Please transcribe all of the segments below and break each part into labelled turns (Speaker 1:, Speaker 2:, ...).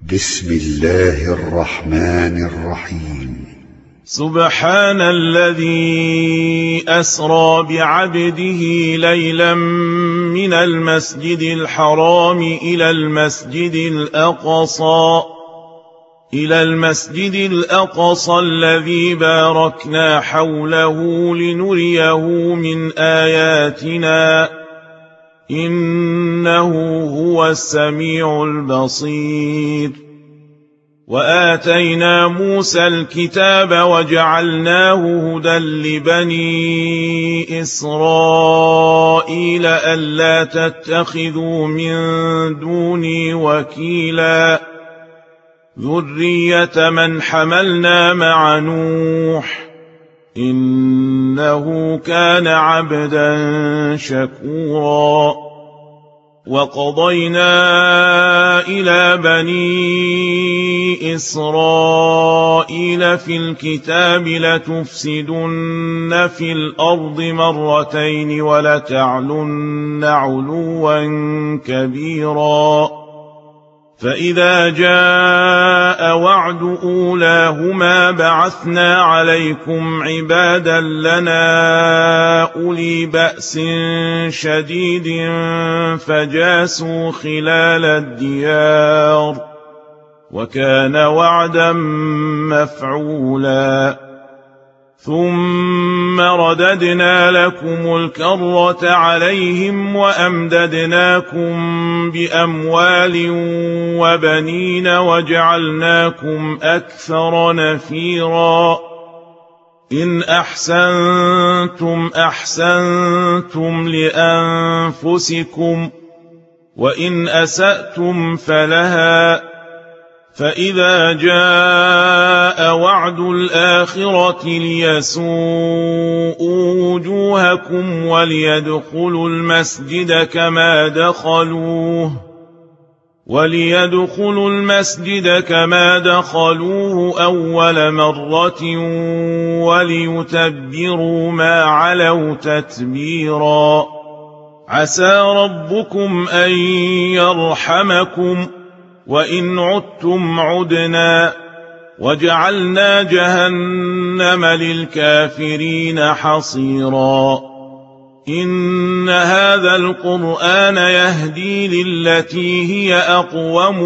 Speaker 1: بسم الله الرحمن الرحيم.
Speaker 2: سبحان الذي أسرى بعبده ليلا من المسجد الحرام إلى المسجد الأقصى الذي باركنا حوله لنريه من آياتنا إنه هو السميع البصير. وآتينا موسى الكتاب وجعلناه هدى لبني إسرائيل ألا تتخذوا من دوني وكيلا ذرية من حملنا مع نوح إنه كان عبدا شكورا. وقضينا إلى بني إسرائيل في الكتاب لتفسدن في الأرض مرتين ولتعلن علوا كبيرا. فإذا جاء وعد أولاهما بعثنا عليكم عبادا لنا أولي بأس شديد فجاسوا خلال الديار وكان وعدا مفعولا. ثم رددنا لكم الكرة عليهم وأمددناكم بأموال وبنين وجعلناكم أكثر نفيرا. إن أحسنتم أحسنتم لأنفسكم وإن أسأتم فلها. فإذا جاء وعد الآخرة ليسوءوا وجوهكم وليدخلوا المسجد كما دخلوه أول مرة وليتبروا ما علوا تتبيرا. عسى ربكم أن يرحمكم وإن عدتم عدنا وجعلنا جهنم للكافرين حصيرا. إن هذا القرآن يهدي للتي هي أقوم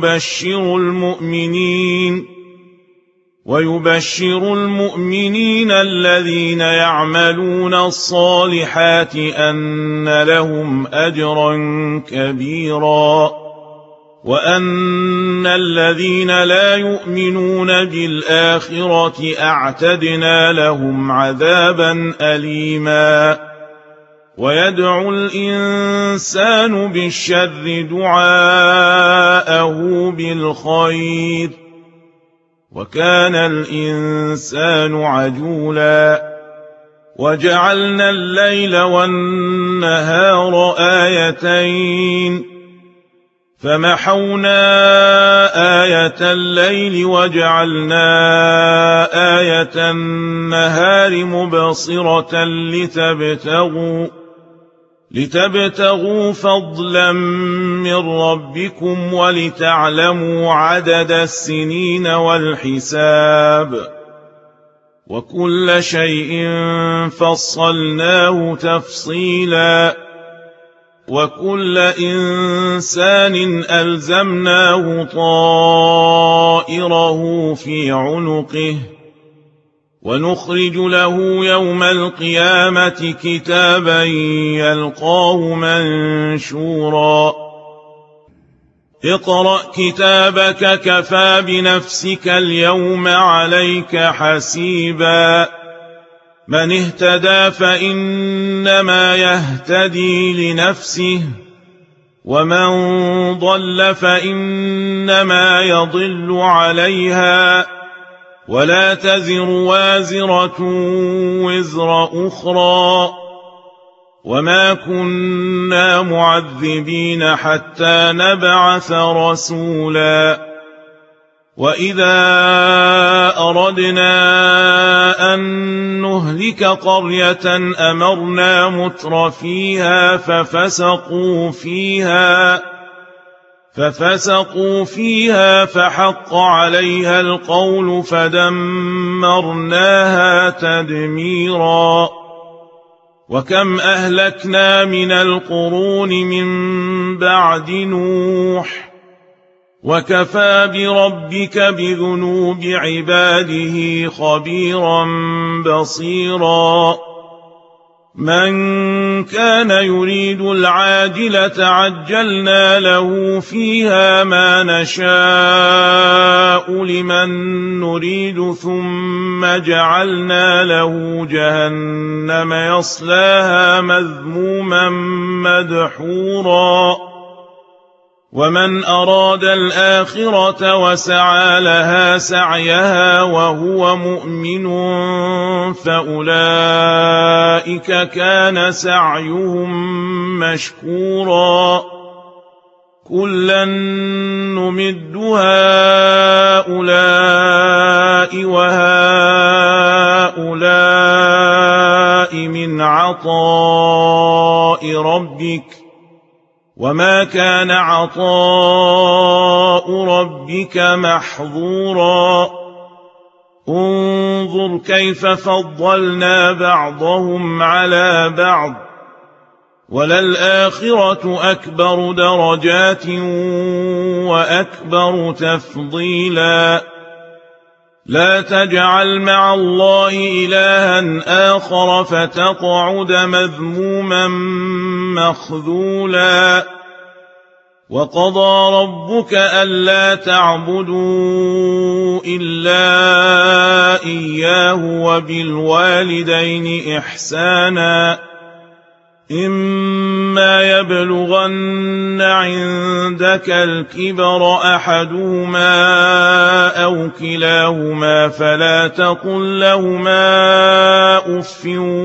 Speaker 2: ويبشر المؤمنين الذين يعملون الصالحات أن لهم أجرا كبيرا وأن الذين لا يؤمنون بالآخرة أعتدنا لهم عذابا أليما. ويدعو الإنسان بالشر دعاءه بالخير وكان الإنسان عجولا. وجعلنا الليل والنهار آيتين فمحونا آية الليل وجعلنا آية النهار مبصرة لتبتغوا فضلا من ربكم ولتعلموا عدد السنين والحساب وكل شيء فصلناه تفصيلا. وكل إنسان ألزمناه طائره في عنقه ونخرج له يوم القيامة كتابا يلقاه منشورا. اقرأ كتابك كفى بنفسك اليوم عليك حسيبا. من اهتدى فإنما يهتدي لنفسه ومن ضل فإنما يضل عليها ولا تزر وازرة وزر أخرى وما كنا معذبين حتى نبعث رسولا. وإذا أردنا أن نهلك قرية أمرنا متر فيها ففسقوا فيها فحق عليها القول فدمرناها تدميرا وكم أهلكنا من القرون من بعد نوح وكفى بربك بذنوب عباده خبيرا بصيرا من كان يريد العاجلة عجلنا له فيها ما نشاء لمن نريد ثم جعلنا له جهنم يصلاها مذموما مدحورا ومن أراد الآخرة وسعى لها سعيها وهو مؤمن فأولئك كان سعيهم مشكورا كلا نمد هؤلاء وهؤلاء من عطاء ربك وما كان عطاء ربك محظورا انظر كيف فضلنا بعضهم على بعض وللآخرة أكبر درجات وأكبر تفضيلا لا تجعل مع الله إلها آخر فتقعد مذموما مخذولا وقضى ربك ألا تعبدوا إلا إياه وبالوالدين إحسانا إما يبلغن عندك الكبر أحدهما أو كلاهما فلا تقل لهما أف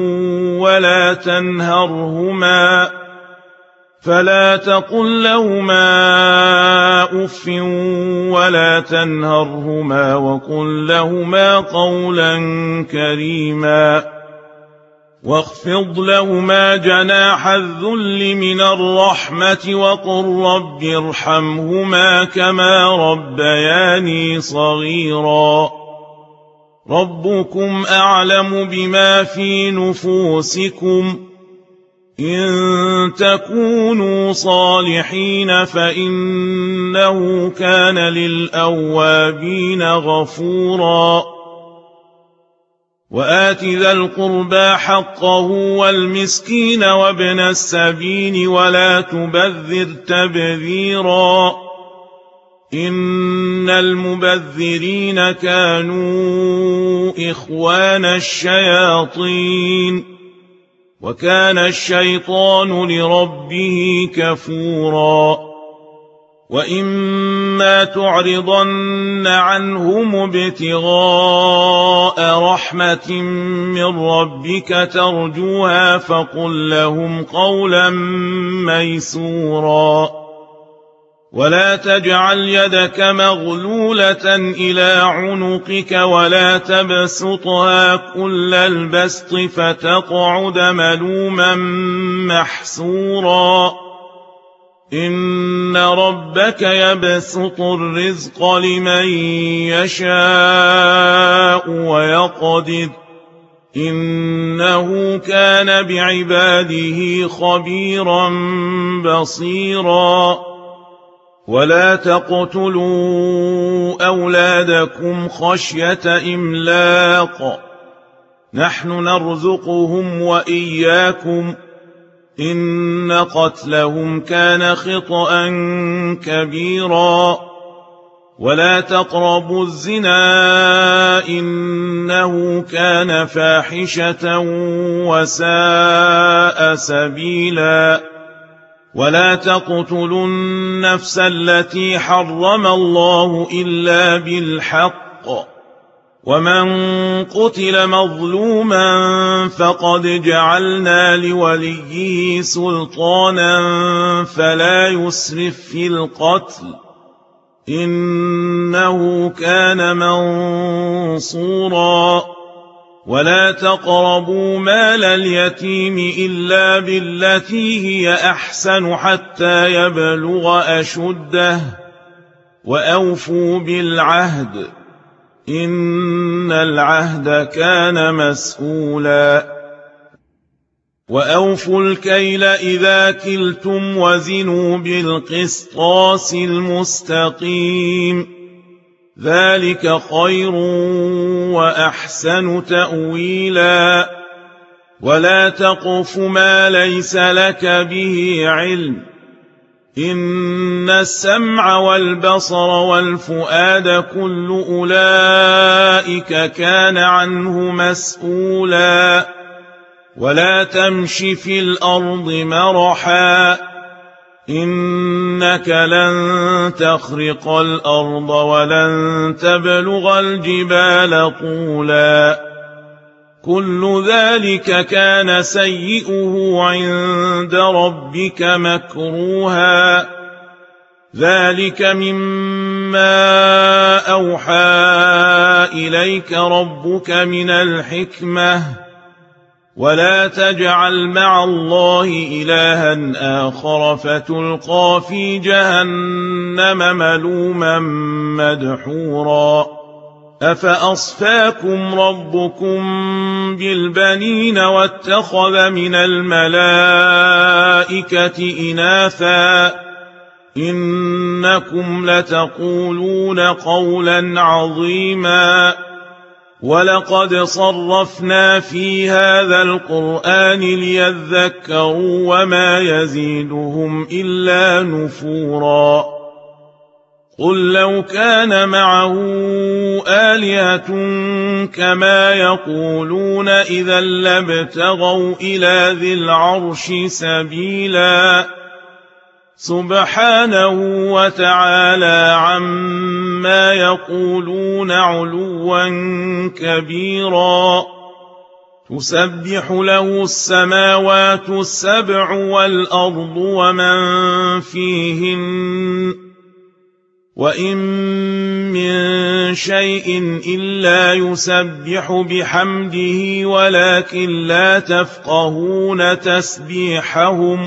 Speaker 2: ولا تنهرهما وقل لهما قولا كريما واخفض لهما جناح الذل من الرحمة وقل رب ارحمهما كما ربياني صغيرا ربكم أعلم بما في نفوسكم إن تكونوا صالحين فإنه كان للأوابين غفورا وآت ذا القربى حقه والمسكين وابن السبيل ولا تبذر تبذيرا إن المبذرين كانوا إخوان الشياطين وكان الشيطان لربه كفورا وإما تعرضن عنهم ابتغاء رحمة من ربك ترجوها فقل لهم قولا ميسورا ولا تجعل يدك مغلولة إلى عنقك ولا تبسطها كل البسط فتقعد ملوما محسورا إن ربك يبسط الرزق لمن يشاء ويقدر إنه كان بعباده خبيرا بصيرا ولا تقتلوا أولادكم خشية إملاق نحن نرزقهم وإياكم إن قتلهم كان خطأ كبيرا ولا تقربوا الزنا إنه كان فاحشة وساء سبيلا ولا تقتلوا النفس التي حرم الله إلا بالحق ومن قتل مظلوما فقد جعلنا لوليه سلطانا فلا يسرف في القتل إنه كان منصورا ولا تقربوا مال اليتيم إلا بالتي هي أحسن حتى يبلغ أشده وأوفوا بالعهد إن العهد كان مسؤولا وأوفوا الكيل إذا كلتم وزنوا بالقسطاس المستقيم ذلك خير وأحسن تأويلا ولا تقف ما ليس لك به علم إن السمع والبصر والفؤاد كل أولئك كان عنه مسؤولا ولا تمش في الأرض مرحا إنك لن تخرق الأرض ولن تبلغ الجبال طولا كل ذلك كان سيئه عند ربك مكروها ذلك مما أوحى إليك ربك من الحكمة ولا تجعل مع الله إلها آخر فتلقى في جهنم ملوما مدحورا أفأصفاكم ربكم بالبنين واتخذ من الملائكة إناثا إنكم لتقولون قولا عظيما ولقد صرفنا في هذا القرآن ليذكروا وما يزيدهم إلا نفورا قل لو كان معه آلهة كما يقولون إذا لابتغوا إلى ذي العرش سبيلا سبحانه وتعالى عما يقولون علوا كبيرا تسبح له السماوات السبع والأرض ومن فيهن وإن من شيء إلا يسبح بحمده ولكن لا تفقهون تسبيحهم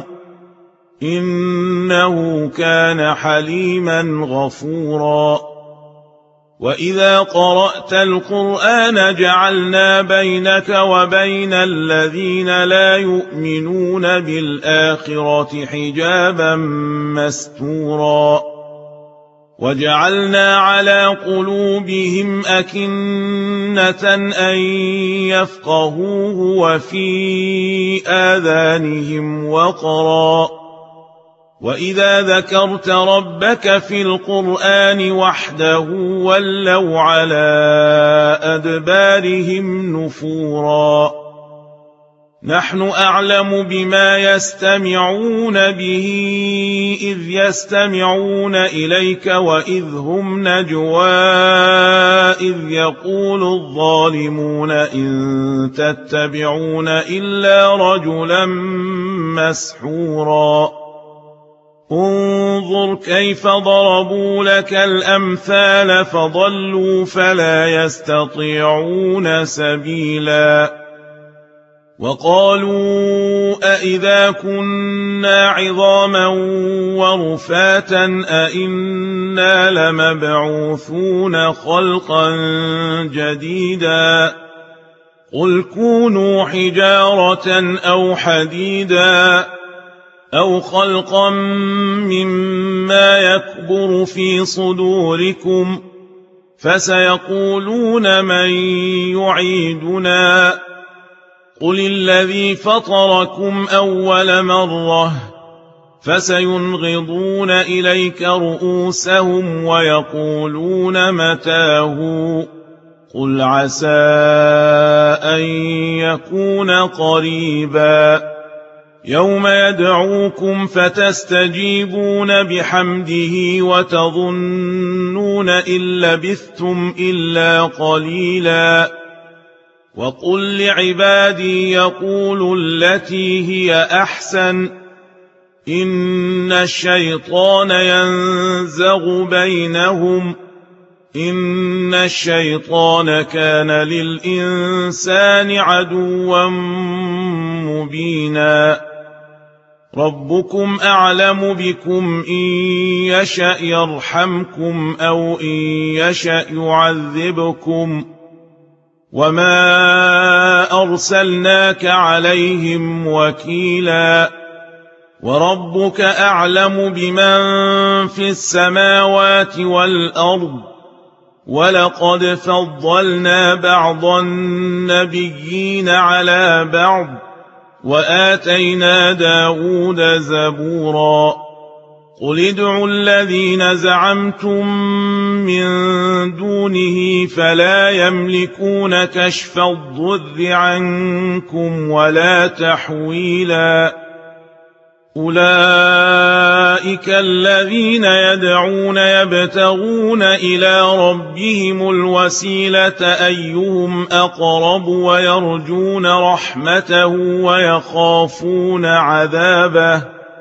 Speaker 2: إنه كان حليما غفورا وإذا قرأت القرآن جعلنا بينك وبين الذين لا يؤمنون بالآخرة حجابا مستورا وجعلنا على قلوبهم أكنة أن يفقهوه وفي آذانهم وقرا وإذا ذكرت ربك في القرآن وحده ولوا على أدبارهم نفورا نحن أعلم بما يستمعون به إذ يستمعون إليك وإذ هم نجوى إذ يقول الظالمون إن تتبعون إلا رجلا مسحورا انظر كيف ضربوا لك الأمثال فضلوا فلا يستطيعون سبيلا وقالوا أئذا كنا عظاما ورفاتا أئنا لمبعوثون خلقا جديدا قل كونوا حجارة أو حديدا أو خلقا مما يكبر في صدوركم فسيقولون من يعيدنا قل الذي فطركم أول مرة فسينغضون إليك رؤوسهم ويقولون متاه قل عسى أن يكون قريبا يوم يدعوكم فتستجيبون بحمده وتظنون إن لبثتم إلا قليلا وقل لعبادي يقولوا التي هي أحسن إن الشيطان ينزغ بينهم إن الشيطان كان للإنسان عدوا مبينا ربكم أعلم بكم إن يشأ يرحمكم أو إن يشأ يعذبكم وما أرسلناك عليهم وكيلا وربك أعلم بمن في السماوات والأرض ولقد فضلنا بعض النبيين على بعض وآتينا داود زبورا قل ادعوا الذين زعمتم من دونه فلا يملكون كشف الضر عنكم ولا تحويلا أولئك الذين يدعون يبتغون إلى ربهم الوسيلة أيهم أقرب ويرجون رحمته ويخافون عذابه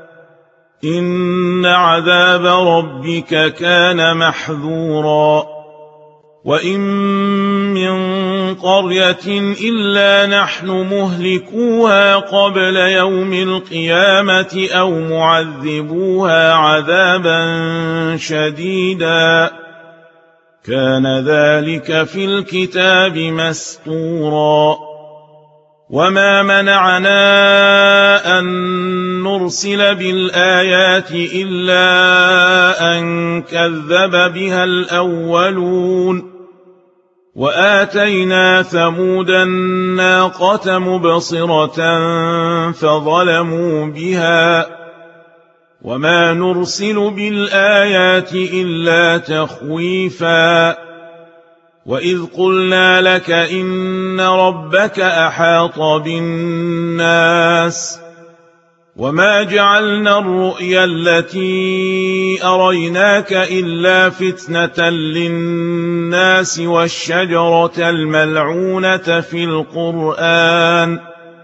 Speaker 2: إن عذاب ربك كان محذورا وإن من قرية إلا نحن مهلكوها قبل يوم القيامة أو معذبوها عذابا شديدا كان ذلك في الكتاب مسطورا وما منعنا أن نرسل بالآيات إلا أن كذب بها الأولون وآتينا ثمود الناقة مبصرة فظلموا بها وما نرسل بالآيات إلا تخويفا وإذ قلنا لك إن ربك أحاط بالناس وما جعلنا الرؤيا التي أريناك إلا فتنة للناس والشجرة الملعونة في القرآن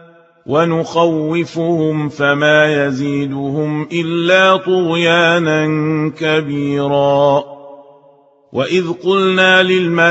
Speaker 2: ونخوفهم فما يزيدهم إلا طغيانا كبيرا وإذ قلنا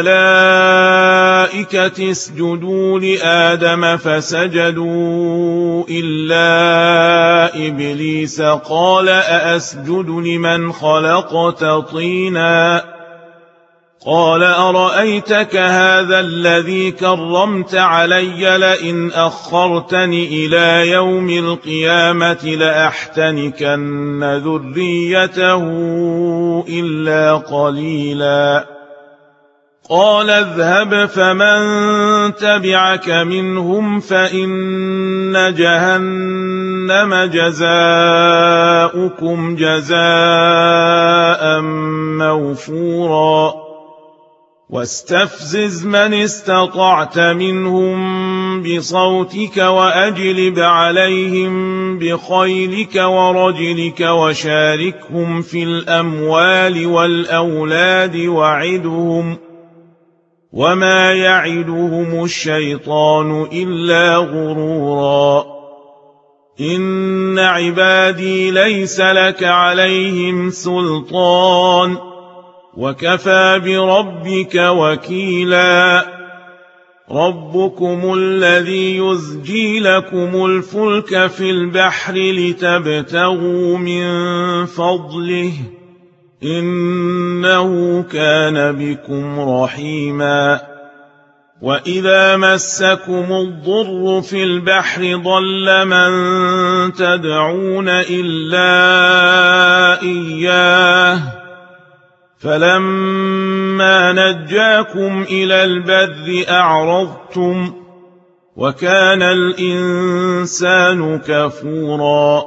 Speaker 2: للملائكة اسجدوا لآدم فسجدوا إلا إبليس قال أأسجد لمن خلقت طينا قال أرأيتك هذا الذي كرمت علي لئن أخرتني إلى يوم القيامة لأحتنكن ذريته إلا قليلا قال اذهب فمن تبعك منهم فإن جهنم جزاؤكم جزاء موفورا واستفزز من استطعت منهم بصوتك وأجلب عليهم بخيلك ورجلك وشاركهم في الأموال والأولاد وعدهم وما يعدهم الشيطان إلا غرورا إن عبادي ليس لك عليهم سلطان وكفى بربك وكيلا ربكم الذي يزجي لكم الفلك في البحر لتبتغوا من فضله إنه كان بكم رحيما وإذا مسكم الضر في البحر ضل من تدعون إلا إياه فلما نجاكم إلى البر أعرضتم وكان الإنسان كفورا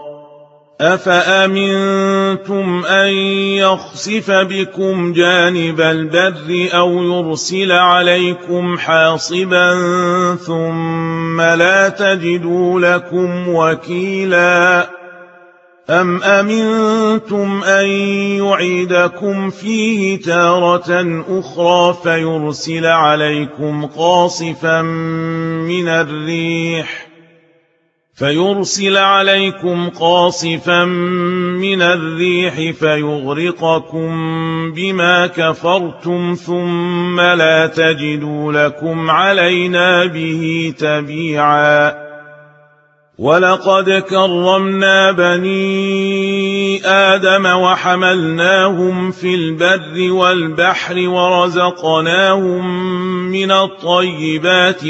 Speaker 2: أفأمنتم أن يخسف بكم جانب البر أو يرسل عليكم حاصبا ثم لا تجدوا لكم وكيلا أم أمنتم أن يعيدكم فيه تارة أخرى فيرسل عليكم قاصفا من الريح فيرسل عليكم قاصفا من الريح فيغرقكم بما كفرتم ثم لا تجدوا لكم علينا به تبيعا ولقد كرمنا بني آدم وحملناهم في البر والبحر ورزقناهم من الطيبات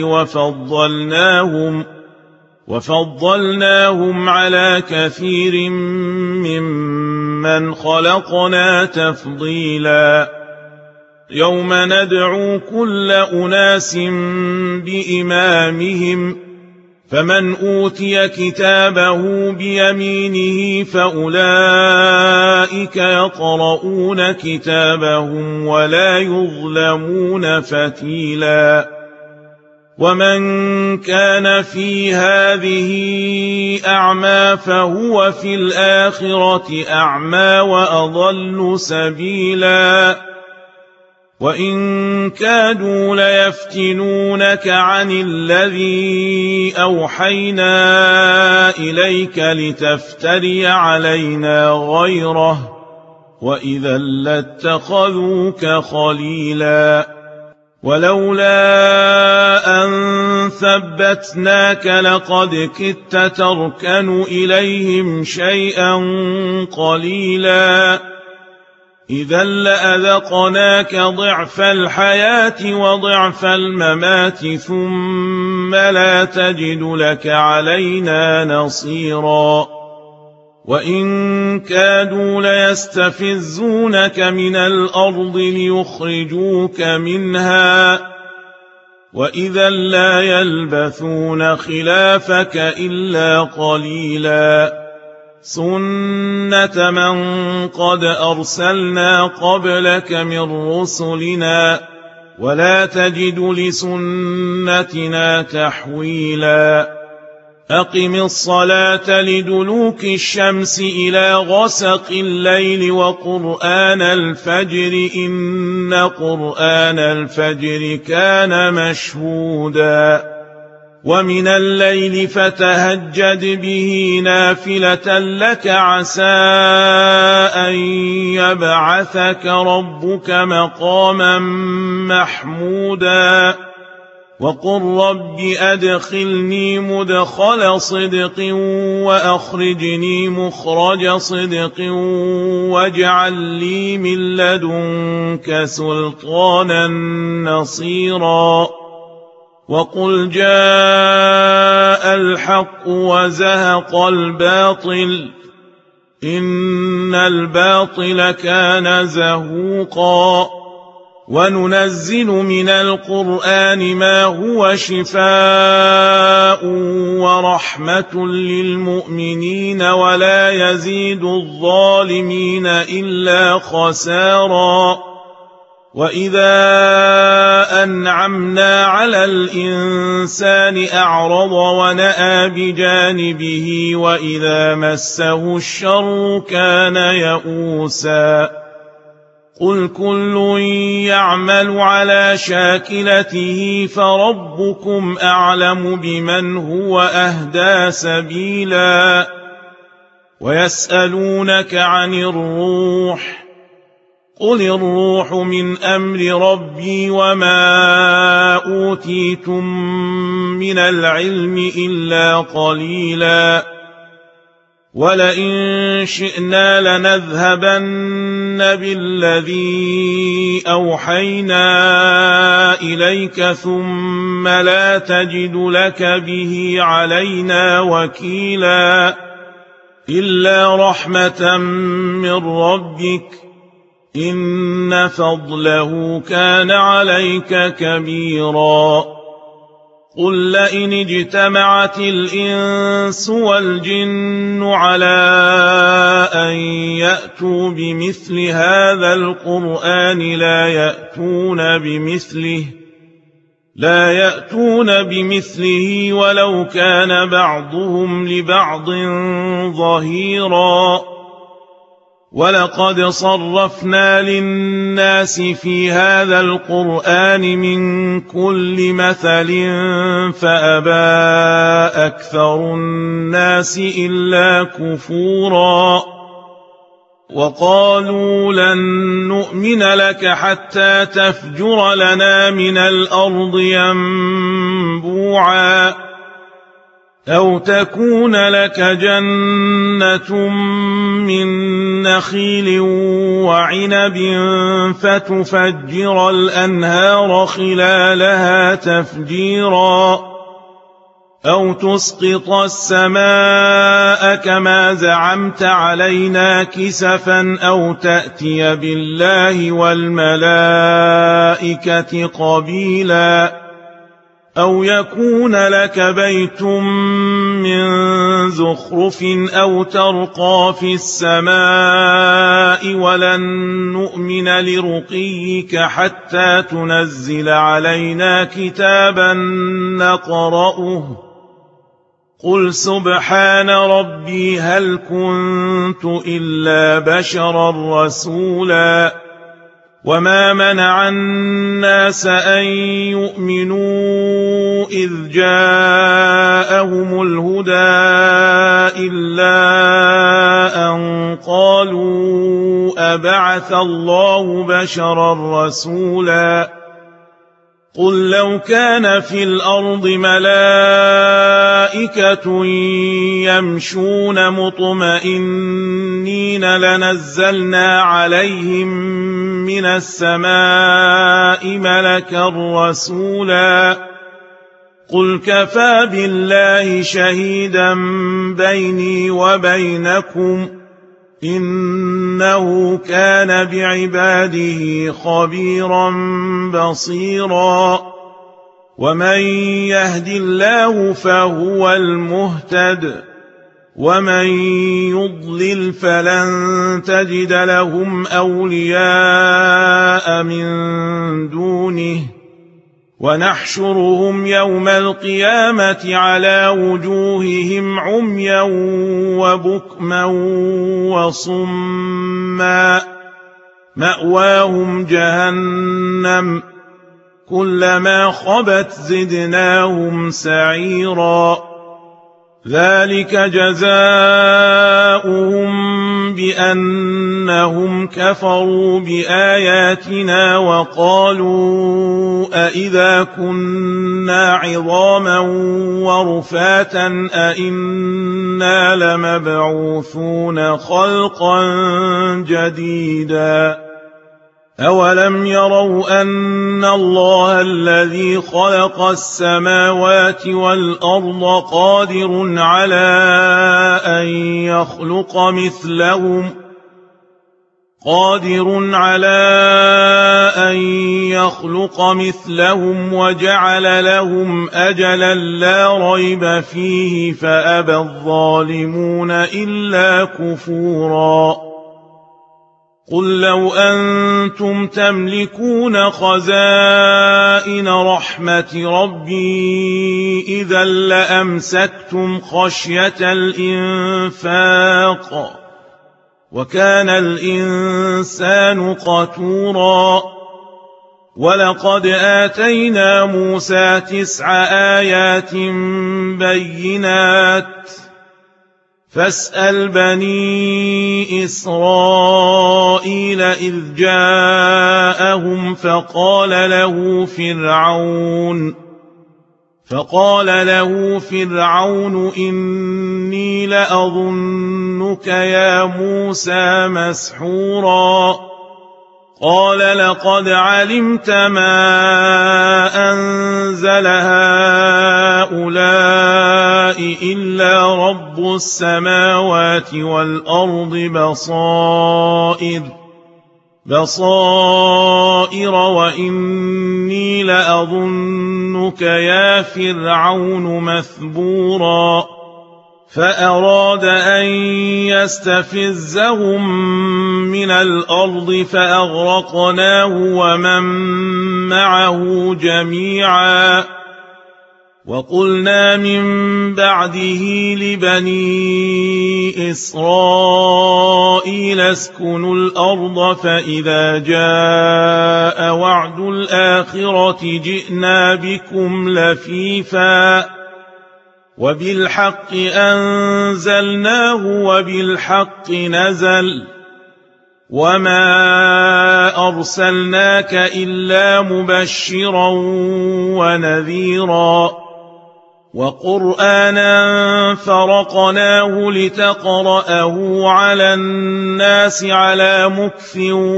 Speaker 2: وفضلناهم على كثير ممن خلقنا تفضيلا يوم ندعو كل أناس بإمامهم فمن أوتي كتابه بيمينه فأولئك يقرؤون كتابهم ولا يظلمون فتيلا ومن كان في هذه أعمى فهو في الآخرة أعمى وأضل سبيلا وإن كادوا ليفتنونك عن الذي أوحينا إليك لتفتري علينا غيره وإذا لاتخذوك خليلا ولولا أن ثبتناك لقد كدت تركن إليهم شيئا قليلا إذا لأذقناك ضعف الحياة وضعف الممات ثم لا تجد لك علينا نصيرا وإن كادوا ليستفزونك من الأرض ليخرجوك منها وإذا لا يلبثون خلافك إلا قليلا سنة من قد أرسلنا قبلك من رسلنا ولا تجد لسنتنا تحويلا أقم الصلاة لدلوك الشمس إلى غسق الليل وقرآن الفجر إن قرآن الفجر كان مشهودا ومن الليل فتهجد به نافلة لك عسى أن يبعثك ربك مقاما محمودا وقل رب أدخلني مدخل صدق وأخرجني مخرج صدق واجعل لي من لدنك سلطانا نصيرا وقل جاء الحق وزهق الباطل إن الباطل كان زهوقا وننزل من القرآن ما هو شفاء ورحمة للمؤمنين ولا يزيد الظالمين إلا خسارا وإذا أنعمنا على الإنسان أعرض ونأى بجانبه وإذا مسه الشر كان يئوسا قل كل يعمل على شاكلته فربكم أعلم بمن هو أهدى سبيلا ويسألونك عن الروح قل الروح من أمر ربي وما أوتيتم من العلم إلا قليلا ولئن شئنا لنذهبن بالذي أوحينا إليك ثم لا تجد لك به علينا وكيلا إلا رحمة من ربك إن فضله كان عليك كبيرا قل لئن اجتمعت الإنس والجن على أن يأتوا بمثل هذا القرآن لا يأتون بمثله ولو كان بعضهم لبعض ظهيرا ولقد صرفنا للناس في هذا القرآن من كل مثل فأبى أكثر الناس إلا كفورا وقالوا لن نؤمن لك حتى تفجر لنا من الأرض ينبوعا أو تكون لك جنة من نخيل وعنب فتفجر الأنهار خلالها تفجيرا أو تسقط السماء كما زعمت علينا كسفا أو تأتي بالله والملائكة قبيلا أو يكون لك بيت من زخرف أو ترقى في السماء ولن نؤمن لرقيك حتى تنزل علينا كتابا نقرأه قل سبحان ربي هل كنت إلا بشرا رسولا وما منع الناس أن يؤمنوا إذ جاءهم الهدى إلا أن قالوا أبعث الله بشرا رسولا قل لو كان في الأرض ملائكة يمشون مطمئنين لنزلنا عليهم من السماء ملكا رسولا قل كفى بالله شهيدا بيني وبينكم إنه كان بعباده خبيرا بصيرا ومن يهد الله فهو المهتد ومن يضلل فلن تجد لهم أولياء من دونه ونحشرهم يوم القيامة على وجوههم عميا وبكما وصما مأواهم جهنم كلما خبت زدناهم سعيرا ذلك جزاؤهم بأنهم كفروا بآياتنا وقالوا أإذا كنا عظاما ورفاتا أإنا لمبعوثون خلقا جديدا أولم يروا أن الله الذي خلق السماوات والأرض قادر على أن يخلق مثلهم وجعل لهم أجلا لا ريب فيه فأبى الظالمون إلا كفورا قل لو أنتم تملكون خزائن رحمة ربي إذا لأمسكتم خشية الإنفاق وكان الإنسان قتورا ولقد آتينا موسى 9 آيات بينات فاسأل بني إسرائيل إذ جاءهم فقال له فرعون إني لأظنك يا موسى مسحورا قال لقد علمت ما أنزل هؤلاء إلا رب السماوات والأرض بصائر وإني لأظنك يا فرعون مثبورا فأراد أن يستفزهم من الأرض فأغرقناه ومن معه جميعا وقلنا من بعده لبني إسرائيل اسكنوا الأرض فإذا جاء وعد الآخرة جئنا بكم لفيفا وبالحق أنزلناه وبالحق نزل وما أرسلناك إلا مبشرا ونذيرا وقرآنا فرقناه لتقرأه على الناس على مكث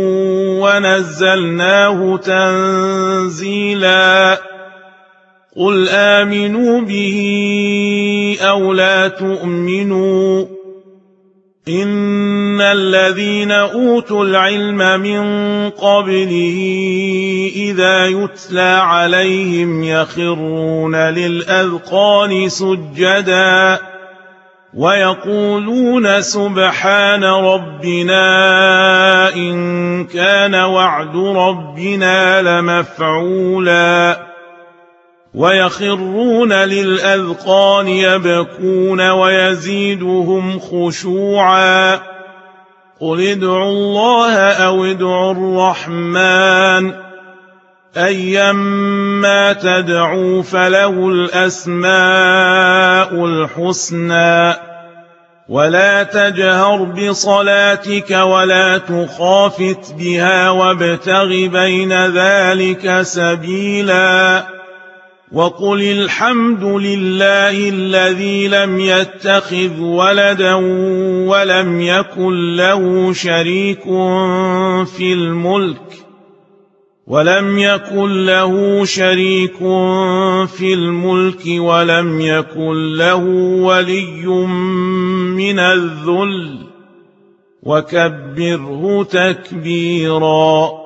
Speaker 2: ونزلناه تنزيلا قل آمنوا به أو لا تؤمنوا إن الذين أوتوا العلم من قبله إذا يتلى عليهم يخرون للأذقان سجدا ويقولون سبحان ربنا إن كان وعد ربنا لمفعولا ويخرون للأذقان يبكون ويزيدهم خشوعا قل ادعوا الله أو ادعوا الرحمن أيما تدعوا فله الأسماء الحسنى ولا تجهر بصلاتك ولا تخافت بها وابتغ بين ذلك سبيلا وقل الحمد لله الذي لم يتخذ ولدا ولم يكن له شريك في الملك ولم يكن له ولي من الذل وكبره تكبيرا.